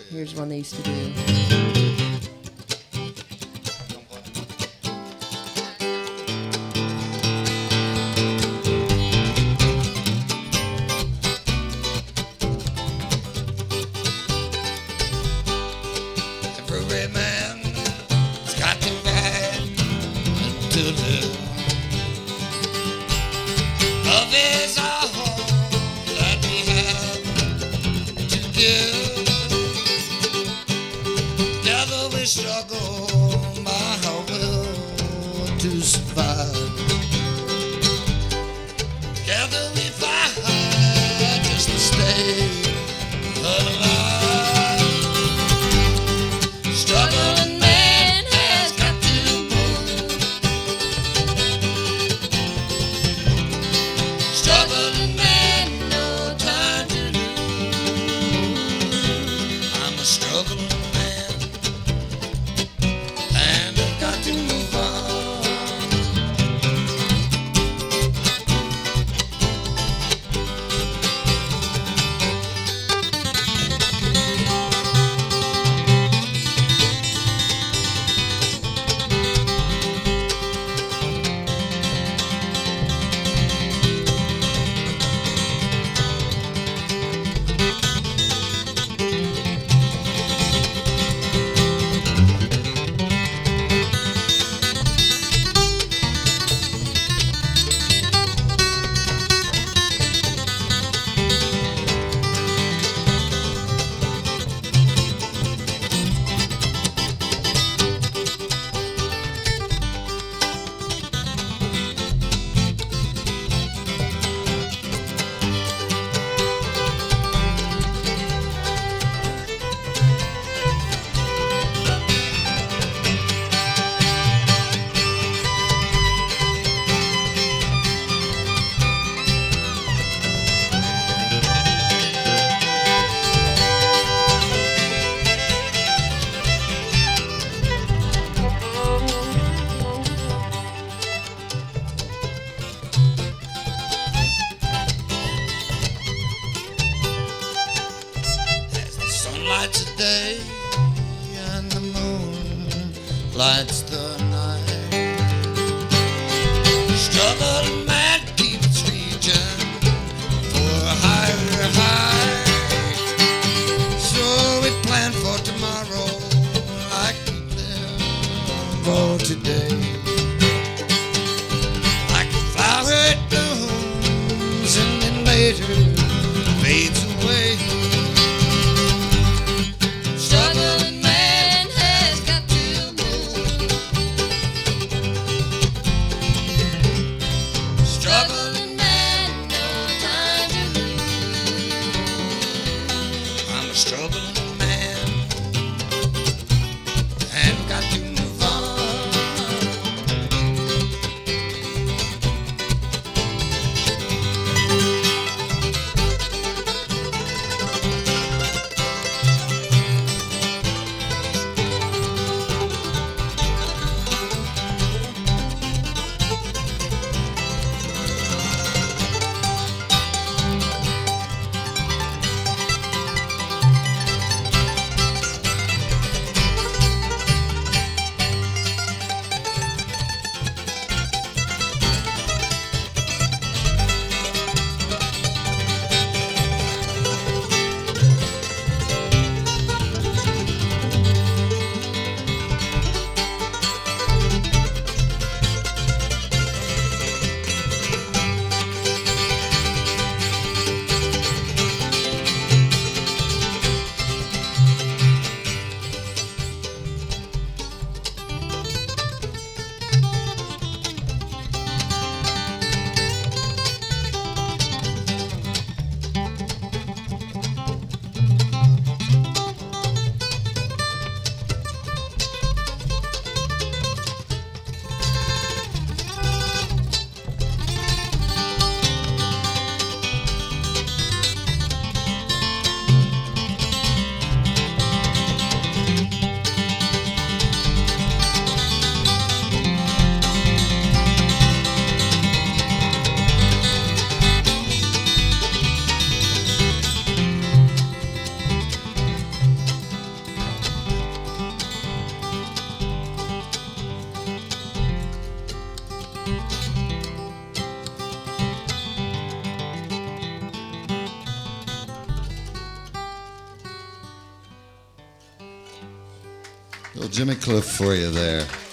Here's one they used to do. Every man's got to ride to live. Love is all that we have to give. Together we struggle by our will to survive. Together we fight just to stay alive. Struggling man has got to move. Struggling man, no time to lose. I'm a struggling man, and I've got to move on. Lights the day and the moon lights the night. Struggling man keeps reaching for a higher height. So we plan for tomorrow like we live for today. Like a flower it blooms and then later fades away. Struggling man has got to move. Struggling man, no time to lose. I'm a struggling man, and got to move on. Little Jimmy Cliff for you there.